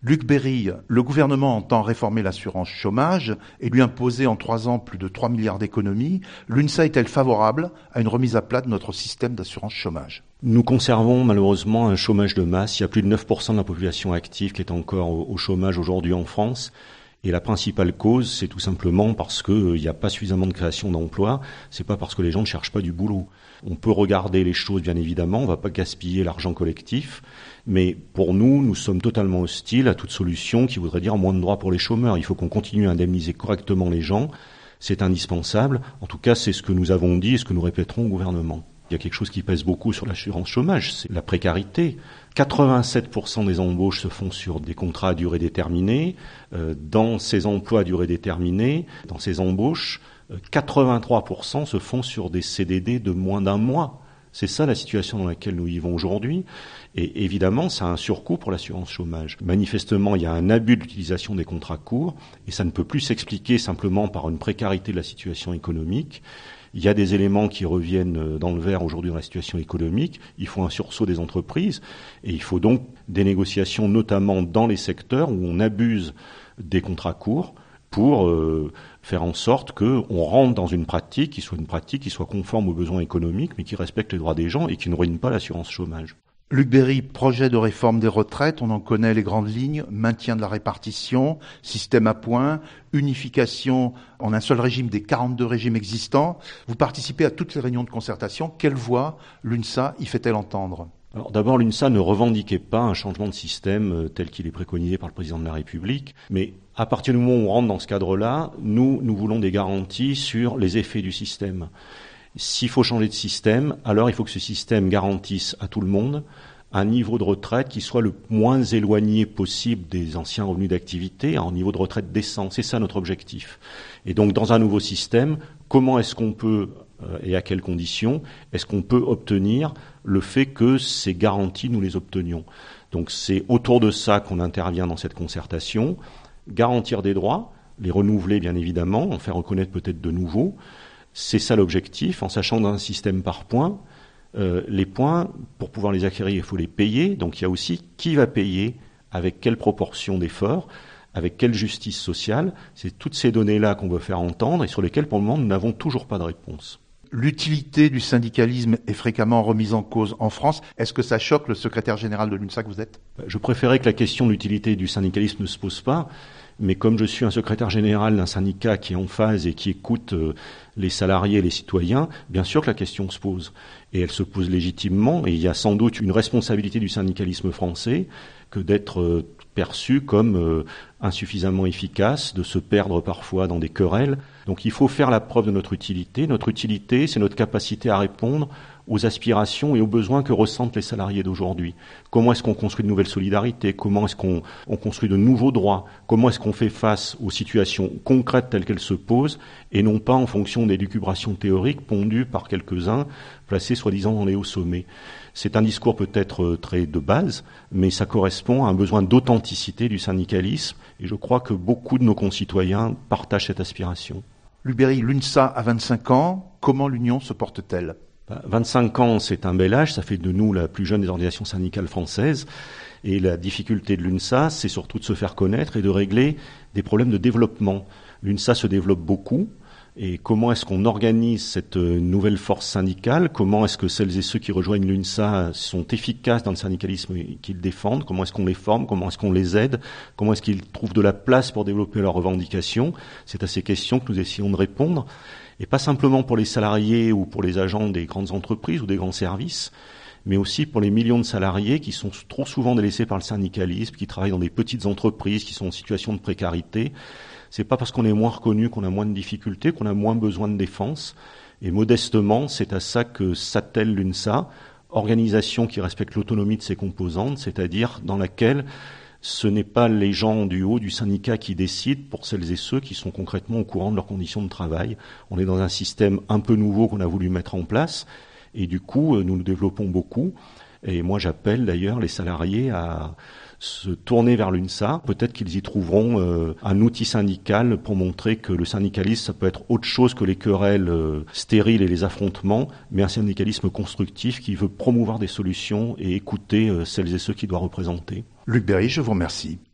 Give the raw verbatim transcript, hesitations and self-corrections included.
Luc Berry, le gouvernement entend réformer l'assurance chômage et lui imposer en trois ans plus de trois milliards d'économies. L'U N S A est-elle favorable à une remise à plat de notre système d'assurance chômage ? Nous conservons malheureusement un chômage de masse. Il y a plus de neuf pour cent de la population active qui est encore au chômage aujourd'hui en France. Et la principale cause, c'est tout simplement parce qu'il n'y a pas suffisamment de création d'emplois. C'est pas parce que les gens ne cherchent pas du boulot. On peut regarder les choses, bien évidemment. On ne va pas gaspiller l'argent collectif. Mais pour nous, nous sommes totalement hostiles à toute solution qui voudrait dire moins de droits pour les chômeurs. Il faut qu'on continue à indemniser correctement les gens. C'est indispensable. En tout cas, c'est ce que nous avons dit et ce que nous répéterons au gouvernement. Il y a quelque chose qui pèse beaucoup sur l'assurance chômage, c'est la précarité. quatre-vingt-sept pour cent des embauches se font sur des contrats à durée déterminée. Euh, dans ces emplois à durée déterminée, dans ces embauches, euh, quatre-vingt-trois pour cent se font sur des C D D de moins d'un mois. C'est ça la situation dans laquelle nous vivons aujourd'hui. Et évidemment, ça a un surcoût pour l'assurance chômage. Manifestement, il y a un abus de l'utilisation des contrats courts et ça ne peut plus s'expliquer simplement par une précarité de la situation économique. Il y a des éléments qui reviennent dans le vert aujourd'hui dans la situation économique. Il faut un sursaut des entreprises et il faut donc des négociations, notamment dans les secteurs où on abuse des contrats courts pour euh, faire en sorte qu'on rentre dans une pratique qui soit une pratique qui soit conforme aux besoins économiques, mais qui respecte les droits des gens et qui ne ruine pas l'assurance chômage. Luc Berry, projet de réforme des retraites, on en connaît les grandes lignes, maintien de la répartition, système à points, unification en un seul régime des quarante-deux régimes existants. Vous participez à toutes les réunions de concertation. Quelle voix l'U N S A y fait-elle entendre ? Alors d'abord, l'U N S A ne revendiquait pas un changement de système tel qu'il est préconisé par le président de la République, mais à partir du moment où on rentre dans ce cadre-là, nous, nous voulons des garanties sur les effets du système. S'il faut changer de système, alors il faut que ce système garantisse à tout le monde un niveau de retraite qui soit le moins éloigné possible des anciens revenus d'activité, un niveau de retraite décent. C'est ça notre objectif. Et donc dans un nouveau système, comment est-ce qu'on peut, euh, et à quelles conditions, est-ce qu'on peut obtenir le fait que ces garanties, nous les obtenions ? Donc c'est autour de ça qu'on intervient dans cette concertation. Garantir des droits, les renouveler bien évidemment, en faire reconnaître peut-être de nouveaux. C'est ça l'objectif, en sachant que dans un système par points, euh, les points, pour pouvoir les acquérir, il faut les payer. Donc il y a aussi qui va payer, avec quelle proportion d'efforts, avec quelle justice sociale. C'est toutes ces données-là qu'on veut faire entendre et sur lesquelles, pour le moment, nous n'avons toujours pas de réponse. L'utilité du syndicalisme est fréquemment remise en cause en France. Est-ce que ça choque le secrétaire général de l'U N S A que vous êtes ? Je préférais que la question de l'utilité du syndicalisme ne se pose pas. Mais comme je suis un secrétaire général d'un syndicat qui est en phase et qui écoute euh, les salariés et les citoyens, bien sûr que la question se pose. Et elle se pose légitimement. Et il y a sans doute une responsabilité du syndicalisme français que d'être euh, perçu comme euh, insuffisamment efficace, de se perdre parfois dans des querelles. Donc il faut faire la preuve de notre utilité. Notre utilité, c'est notre capacité à répondre aux aspirations et aux besoins que ressentent les salariés d'aujourd'hui. Comment est-ce qu'on construit de nouvelles solidarités ? Comment est-ce qu'on on construit de nouveaux droits ? Comment est-ce qu'on fait face aux situations concrètes telles qu'elles se posent et non pas en fonction des lucubrations théoriques pondues par quelques-uns, placés soi-disant dans les hauts sommets ? C'est un discours peut-être très de base, mais ça correspond à un besoin d'authenticité du syndicalisme et je crois que beaucoup de nos concitoyens partagent cette aspiration. Luc Berry, l'U N S A a vingt-cinq ans, comment l'Union se porte-t-elle ? vingt-cinq ans, c'est un bel âge, ça fait de nous la plus jeune des organisations syndicales françaises. Et la difficulté de l'U N S A, c'est surtout de se faire connaître et de régler des problèmes de développement. L'U N S A se développe beaucoup. Et comment est-ce qu'on organise cette nouvelle force syndicale ? Comment est-ce que celles et ceux qui rejoignent l'U N S A sont efficaces dans le syndicalisme qu'ils défendent ? Comment est-ce qu'on les forme ? Comment est-ce qu'on les aide ? Comment est-ce qu'ils trouvent de la place pour développer leurs revendications ? C'est à ces questions que nous essayons de répondre. Et pas simplement pour les salariés ou pour les agents des grandes entreprises ou des grands services, mais aussi pour les millions de salariés qui sont trop souvent délaissés par le syndicalisme, qui travaillent dans des petites entreprises, qui sont en situation de précarité. C'est pas parce qu'on est moins reconnu qu'on a moins de difficultés, qu'on a moins besoin de défense. Et modestement, c'est à ça que s'attelle l'U N S A, organisation qui respecte l'autonomie de ses composantes, c'est-à-dire dans laquelle ce n'est pas les gens du haut du syndicat qui décident pour celles et ceux qui sont concrètement au courant de leurs conditions de travail. On est dans un système un peu nouveau qu'on a voulu mettre en place et du coup, nous nous développons beaucoup. Et moi, j'appelle d'ailleurs les salariés à se tourner vers l'U N S A. Peut-être qu'ils y trouveront euh, un outil syndical pour montrer que le syndicalisme, ça peut être autre chose que les querelles euh, stériles et les affrontements, mais un syndicalisme constructif qui veut promouvoir des solutions et écouter euh, celles et ceux qu'il doit représenter. Luc Berry, je vous remercie.